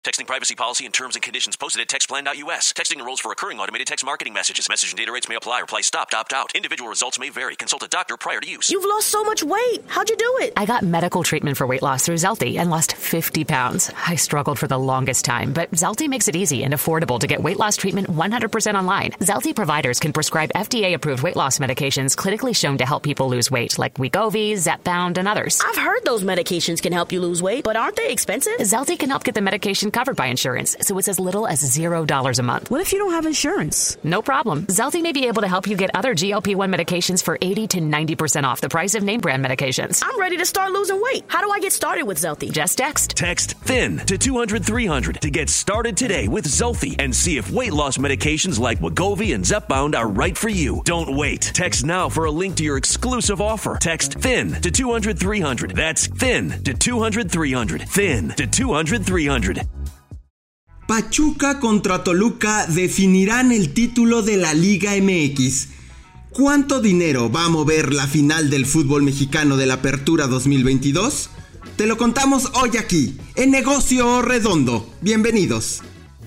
Texting privacy policy and terms and conditions posted at textplan.us. Texting enrolls for recurring automated text marketing messages. Message and data rates may apply. Reply stop, opt out. Individual results may vary. Consult a doctor prior to use. You've lost so much weight. How'd you do it? I got medical treatment for weight loss through Zelty and lost 50 pounds. I struggled for the longest time, but Zelty makes it easy and affordable to get weight loss treatment 100% online. Zelty providers can prescribe FDA-approved weight loss medications clinically shown to help people lose weight, like Wegovy, Zepbound, and others. I've heard those medications can help you lose weight, but aren't they expensive? Zelty can help get the medication covered by insurance, so it's as little as $0 a month. What if you don't have insurance? No problem. Zelty may be able to help you get other GLP-1 medications for 80 to 90% off the price of name brand medications. I'm ready to start losing weight. How do I get started with Zelty? Just text. Text THIN to 200-300 to get started today with Zelty and see if weight loss medications like Wegovy and Zepbound are right for you. Don't wait. Text now for a link to your exclusive offer. Text THIN to 200-300. That's THIN to 200-300. THIN to 200-300. Pachuca contra Toluca definirán el título de la Liga MX. ¿Cuánto dinero va a mover la final del fútbol mexicano de la Apertura 2022? Te lo contamos hoy aquí, en Negocio Redondo. Bienvenidos.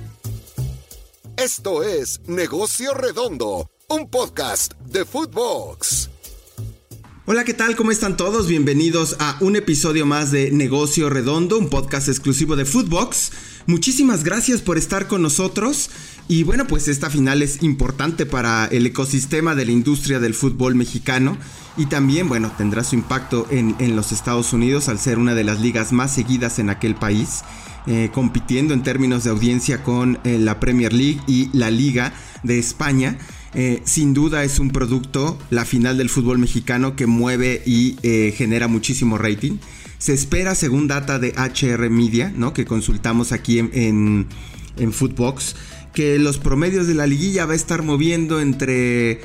Esto es Negocio Redondo, un podcast de Footbox. Hola, ¿qué tal? ¿Cómo están todos? Bienvenidos a un episodio más de Negocio Redondo, un podcast exclusivo de Footbox. Muchísimas gracias por estar con nosotros. Y bueno, pues esta final es importante para el ecosistema de la industria del fútbol mexicano. Y también, bueno, tendrá su impacto en los Estados Unidos al ser una de las ligas más seguidas en aquel país. Compitiendo en términos de audiencia con la Premier League y la Liga de España. Sin duda es un producto, la final del fútbol mexicano, que mueve y genera muchísimo rating. Se espera, según data de HR Media, ¿no?, que consultamos aquí en Footbox, que los promedios de la liguilla va a estar moviendo entre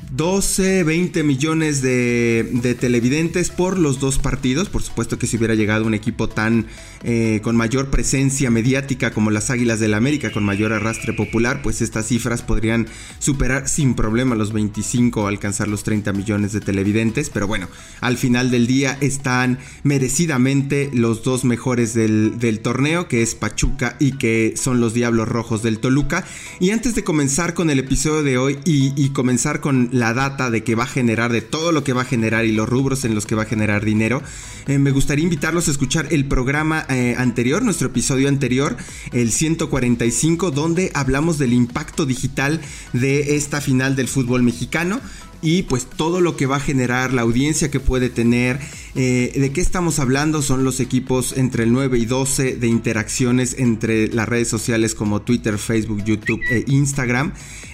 12, 20 millones de televidentes por los dos partidos. Por supuesto que si hubiera llegado un equipo tan con mayor presencia mediática como las Águilas del América, con mayor arrastre popular, pues estas cifras podrían superar sin problema los 25 o alcanzar los 30 millones de televidentes. Pero bueno, al final del día están merecidamente los dos mejores del torneo, que es Pachuca y que son los Diablos Rojos del Toluca. Y antes de comenzar con el episodio de hoy y comenzar con la data de que va a generar, de todo lo que va a generar y los rubros en los que va a generar dinero, me gustaría invitarlos a escuchar el programa anterior, nuestro episodio anterior, el 145, donde hablamos del impacto digital de esta final del fútbol mexicano. Y pues todo lo que va a generar, la audiencia que puede tener. ¿De qué estamos hablando? Son los equipos entre el 9 y 12 de interacciones entre las redes sociales como Twitter, Facebook, YouTube e Instagram.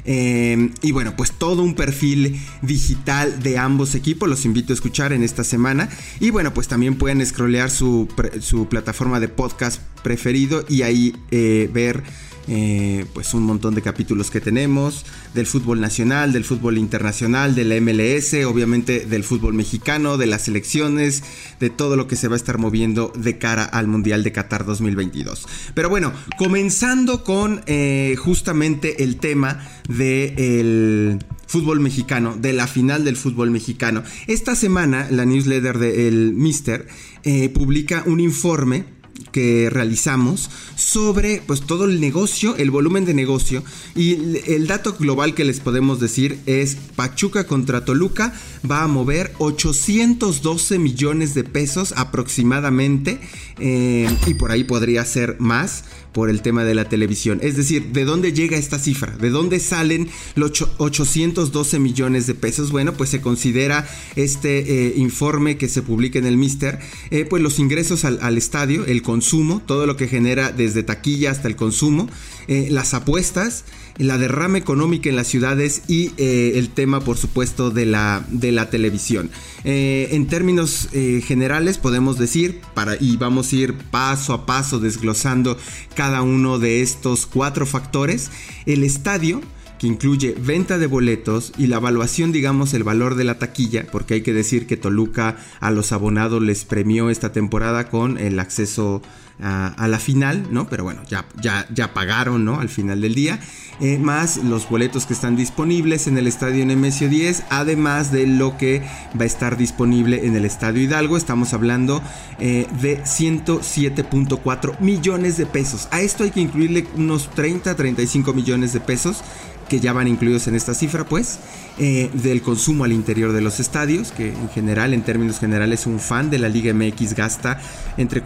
Y bueno, pues todo un perfil digital de ambos equipos. Los invito a escuchar en esta semana. Y bueno, pues también pueden scrollear su plataforma de podcast preferido y ahí ver pues un montón de capítulos que tenemos del fútbol nacional, del fútbol internacional, de la MLS, obviamente del fútbol mexicano, de las selecciones, de todo lo que se va a estar moviendo de cara al Mundial de Qatar 2022. Pero bueno, comenzando con justamente el tema del fútbol mexicano, de la final del fútbol mexicano. Esta semana la newsletter del Mister publica un informe que realizamos sobre pues todo el negocio, el volumen de negocio, y el dato global que les podemos decir es: Pachuca contra Toluca va a mover 812 millones de pesos aproximadamente, y por ahí podría ser más por el tema de la televisión. Es decir, ¿de dónde llega esta cifra? ¿De dónde salen los 812 millones de pesos? Bueno, pues se considera este informe que se publica en el Mister, pues los ingresos al estadio, el consumo, todo lo que genera desde taquilla hasta el consumo, las apuestas, la derrama económica en las ciudades y el tema, por supuesto, de la televisión. En términos generales podemos decir, y vamos a ir paso a paso desglosando cada uno de estos 4 factores. El estadio, que incluye venta de boletos y la evaluación, digamos, el valor de la taquilla, porque hay que decir que Toluca a los abonados les premió esta temporada con el acceso a la final, ¿no? Pero bueno, ya pagaron, ¿no? Al final del día, más los boletos que están disponibles en el estadio Nemesio 10, además de lo que va a estar disponible en el estadio Hidalgo. Estamos hablando de 107.4 millones de pesos. A esto hay que incluirle unos 35 millones de pesos que ya van incluidos en esta cifra, pues, del consumo al interior de los estadios, que en general, en términos generales, un fan de la Liga MX gasta entre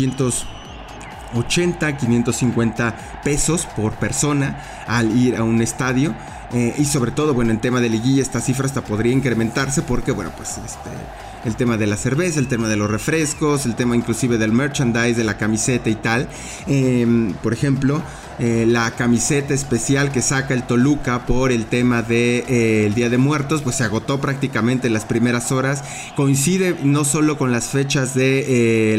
480, 550 pesos por persona al ir a un estadio. Y sobre todo, bueno, en tema de liguilla esta cifra hasta podría incrementarse porque, bueno, pues el tema de la cerveza, el tema de los refrescos, el tema inclusive del merchandise, de la camiseta y tal. Por ejemplo, la camiseta especial que saca el Toluca por el tema de el Día de Muertos, pues se agotó prácticamente en las primeras horas. Coincide no solo con las fechas de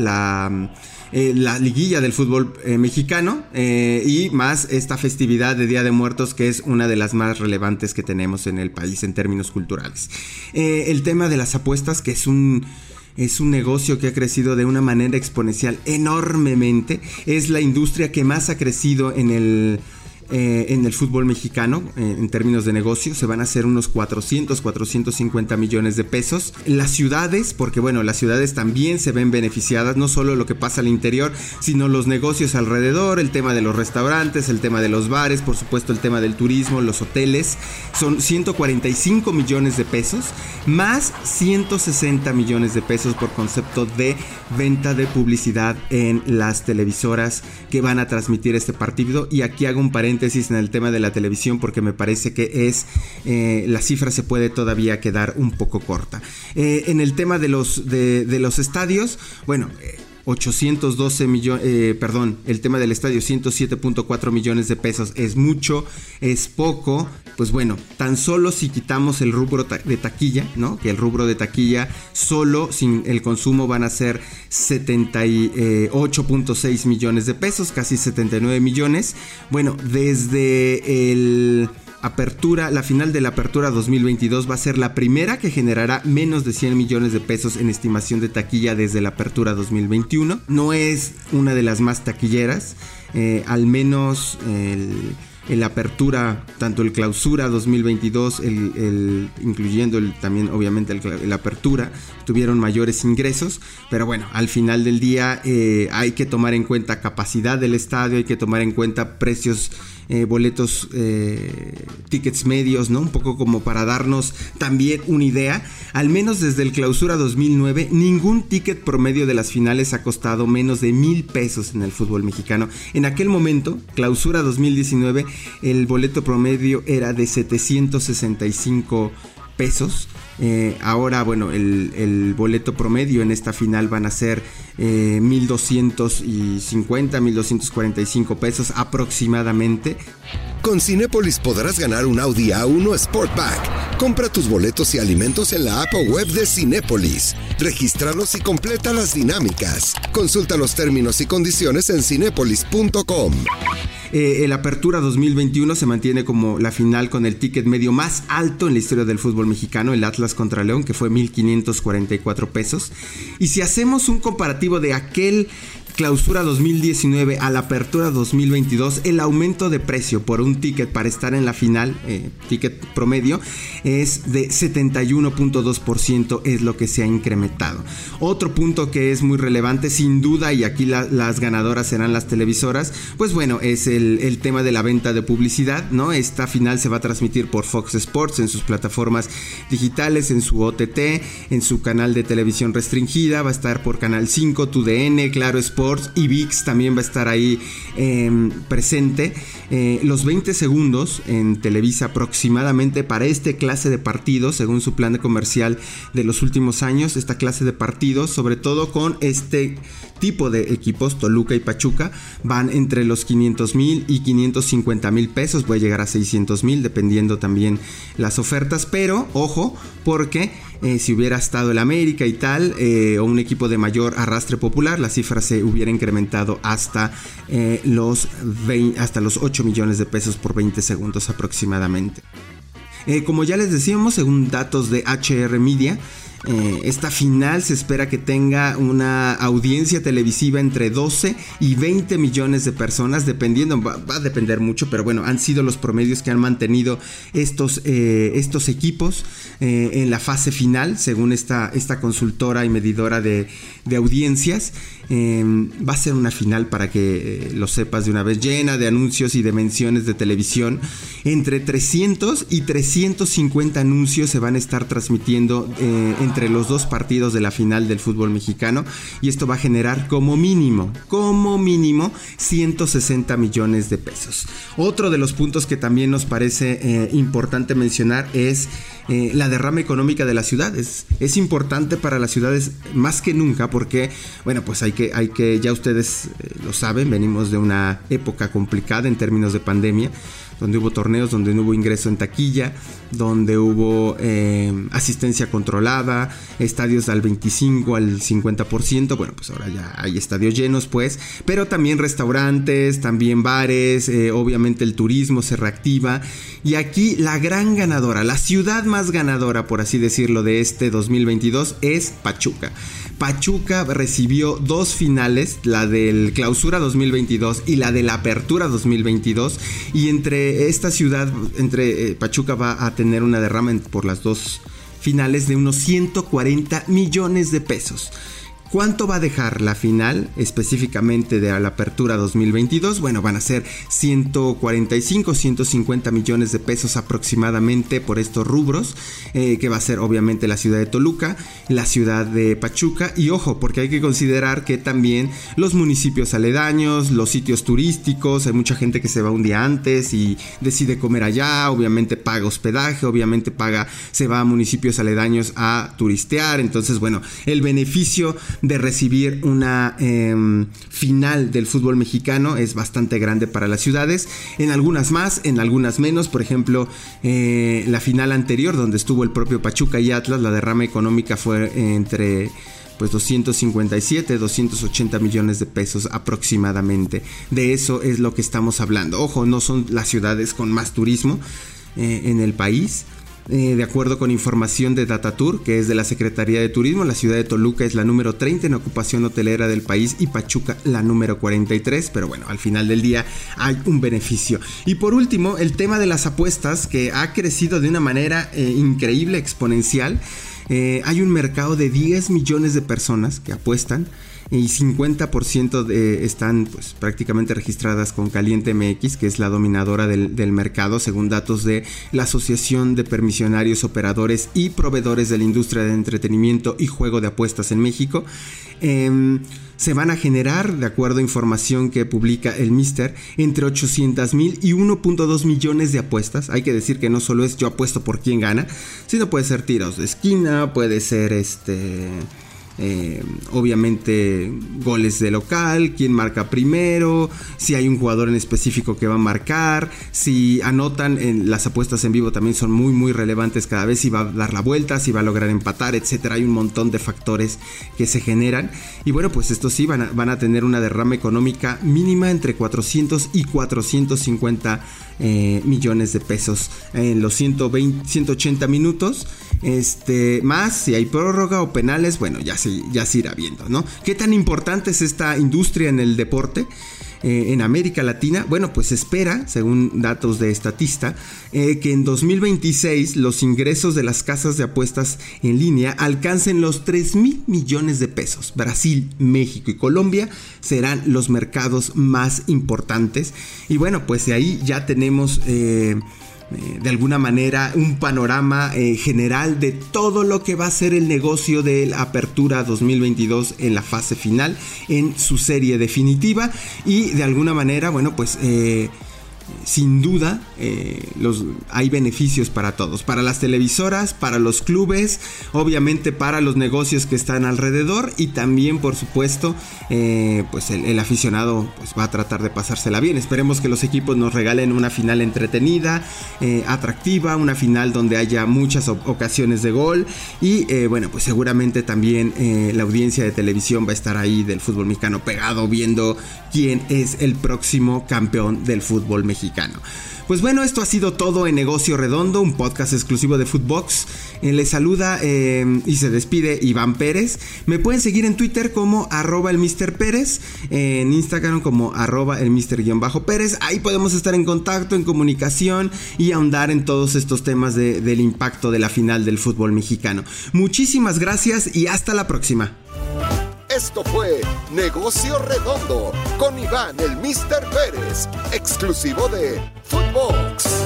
la liguilla del fútbol mexicano y más esta festividad de Día de Muertos, que es una de las más relevantes que tenemos en el país en términos culturales. El tema de las apuestas, que es un negocio que ha crecido de una manera exponencial enormemente. Es la industria que más ha crecido en el fútbol mexicano en términos de negocio. Se van a hacer unos 450 millones de pesos. Las ciudades, porque bueno, las ciudades también se ven beneficiadas, no solo lo que pasa al interior, sino los negocios alrededor, el tema de los restaurantes, el tema de los bares, por supuesto el tema del turismo, los hoteles. Son 145 millones de pesos más 160 millones de pesos por concepto de venta de publicidad en las televisoras que van a transmitir este partido. Y aquí hago un paréntesis en el tema de la televisión porque me parece que la cifra se puede todavía quedar un poco corta. En el tema de los estadios, bueno, 812 millones, el tema del estadio, 107.4 millones de pesos. ¿Es mucho? ¿Es poco? Pues bueno, tan solo si quitamos el rubro de taquilla, ¿no? Que el rubro de taquilla solo sin el consumo van a ser 78.6 millones de pesos, casi 79 millones. Bueno, desde la final de la apertura 2022 va a ser la primera que generará menos de 100 millones de pesos en estimación de taquilla desde la apertura 2021. No es una de las más taquilleras, al menos la apertura, tanto el clausura 2022, incluyendo también obviamente la apertura, tuvieron mayores ingresos, pero bueno, al final del día hay que tomar en cuenta capacidad del estadio, hay que tomar en cuenta precios, boletos, tickets medios, ¿no? Un poco como para darnos también una idea. Al menos desde el clausura 2009, ningún ticket promedio de las finales ha costado menos de 1,000 pesos en el fútbol mexicano. En aquel momento, clausura 2019, el boleto promedio era de 765 pesos. Ahora, bueno, el boleto promedio en esta final van a ser 1,250, 1,245 pesos aproximadamente. Con Cinépolis podrás ganar un Audi A1 Sportback. Compra tus boletos y alimentos en la app o web de Cinépolis. Regístralos y completa las dinámicas. Consulta los términos y condiciones en cinépolis.com. El Apertura 2021 se mantiene como la final con el ticket medio más alto en la historia del fútbol mexicano, el Atlas contra León, que fue 1,544 pesos. Y si hacemos un comparativo de aquel clausura 2019 a la apertura 2022, el aumento de precio por un ticket para estar en la final, ticket promedio, es de 71.2%, es lo que se ha incrementado. Otro punto que es muy relevante, sin duda, y aquí las ganadoras serán las televisoras, pues bueno, es el tema de la venta de publicidad, ¿no? Esta final se va a transmitir por Fox Sports en sus plataformas digitales, en su OTT, en su canal de televisión restringida, va a estar por Canal 5, TUDN, Claro Sports, y ViX también va a estar ahí presente. Los 20 segundos en Televisa aproximadamente para esta clase de partidos, según su plan de comercial de los últimos años, esta clase de partidos, sobre todo con este tipo de equipos, Toluca y Pachuca, van entre los 500,000 y 550,000 pesos, puede llegar a 600,000 dependiendo también las ofertas, pero ojo, porque si hubiera estado el América y tal, o un equipo de mayor arrastre popular, la cifra se hubiera incrementado hasta los 8 millones de pesos por 20 segundos aproximadamente. Como ya les decíamos, según datos de HR Media, Esta final se espera que tenga una audiencia televisiva entre 12 y 20 millones de personas, dependiendo, va a depender mucho, pero bueno, han sido los promedios que han mantenido estos equipos en la fase final, según esta consultora y medidora de audiencias. Va a ser una final, para que lo sepas de una vez, llena de anuncios y de menciones de televisión. Entre 300 y 350 anuncios se van a estar transmitiendo entre los dos partidos de la final del fútbol mexicano, y esto va a generar como mínimo 160 millones de pesos. Otro de los puntos que también nos parece importante mencionar es la derrama económica de las ciudades. Es importante para las ciudades más que nunca, porque bueno, pues hay que ya ustedes lo saben, venimos de una época complicada en términos de pandemia, donde hubo torneos, donde no hubo ingreso en taquilla, donde hubo asistencia controlada, estadios al 25, al 50%, bueno, pues ahora ya hay estadios llenos, pues, pero también restaurantes, también bares, obviamente el turismo se reactiva, y aquí la gran ganadora, la ciudad más ganadora, por así decirlo, de este 2022 es Pachuca. Pachuca recibió dos finales, la del Clausura 2022 y la de la Apertura 2022, y entre esta ciudad, entre Pachuca, va a tener una derrama por las dos finales de unos 140 millones de pesos. ¿Cuánto va a dejar la final específicamente de la Apertura 2022? Bueno, van a ser 145, 150 millones de pesos aproximadamente por estos rubros, que va a ser obviamente la ciudad de Toluca, la ciudad de Pachuca, y ojo, porque hay que considerar que también los municipios aledaños, los sitios turísticos, hay mucha gente que se va un día antes y decide comer allá, obviamente paga hospedaje, obviamente se va a municipios aledaños a turistear. Entonces, bueno, el beneficio de recibir una final del fútbol mexicano es bastante grande para las ciudades, en algunas más, en algunas menos. Por ejemplo, la final anterior, donde estuvo el propio Pachuca y Atlas, la derrama económica fue entre 257, 280 millones de pesos aproximadamente. De eso es lo que estamos hablando. Ojo, no son las ciudades con más turismo en el país. De acuerdo con información de Datatour, que es de la Secretaría de Turismo, la ciudad de Toluca es la número 30 en ocupación hotelera del país y Pachuca la número 43, pero bueno, al final del día hay un beneficio. Y por último, el tema de las apuestas, que ha crecido de una manera increíble, exponencial. Hay un mercado de 10 millones de personas que apuestan, y 50% están pues prácticamente registradas con Caliente MX, que es la dominadora del mercado, según datos de la Asociación de Permisionarios, Operadores y Proveedores de la Industria de Entretenimiento y Juego de Apuestas en México. Se van a generar, de acuerdo a información que publica el Mister, entre 800,000 y 1.2 millones de apuestas. Hay que decir que no solo es yo apuesto por quién gana, sino puede ser tiros de esquina, puede ser obviamente goles de local, quién marca primero, si hay un jugador en específico que va a marcar, si anotan. En las apuestas en vivo también son muy muy relevantes cada vez, si va a dar la vuelta, si va a lograr empatar, etcétera. Hay un montón de factores que se generan, y bueno, pues estos sí van a tener una derrama económica mínima entre 400 y 450 millones de pesos en los 180 minutos. Más si hay prórroga o penales, bueno, ya se irá viendo, ¿no? ¿Qué tan importante es esta industria en el deporte en América Latina? Bueno, pues se espera, según datos de Statista, que en 2026 los ingresos de las casas de apuestas en línea alcancen los 3,000 millones de pesos. Brasil, México y Colombia serán los mercados más importantes, y bueno, pues de ahí ya tenemos de alguna manera un panorama general de todo lo que va a ser el negocio de la Apertura 2022 en la fase final, en su serie definitiva. Y de alguna manera, bueno, pues sin duda hay beneficios para todos, para las televisoras, para los clubes, obviamente para los negocios que están alrededor, y también por supuesto pues el aficionado pues va a tratar de pasársela bien. Esperemos que los equipos nos regalen una final entretenida, atractiva, una final donde haya muchas ocasiones de gol, y bueno, pues seguramente también la audiencia de televisión va a estar ahí del fútbol mexicano pegado, viendo quién es el próximo campeón del fútbol mexicano. mexicano. Pues bueno, esto ha sido todo en Negocio Redondo, un podcast exclusivo de Footbox. Les saluda y se despide Iván Pérez. Me pueden seguir en Twitter como @elMrPérez, en Instagram como @elMr_Pérez. Ahí podemos estar en contacto, en comunicación y ahondar en todos estos temas del impacto de la final del fútbol mexicano. Muchísimas gracias y hasta la próxima. Esto fue Negocio Redondo con Iván el Mr. Pérez, exclusivo de Footbox.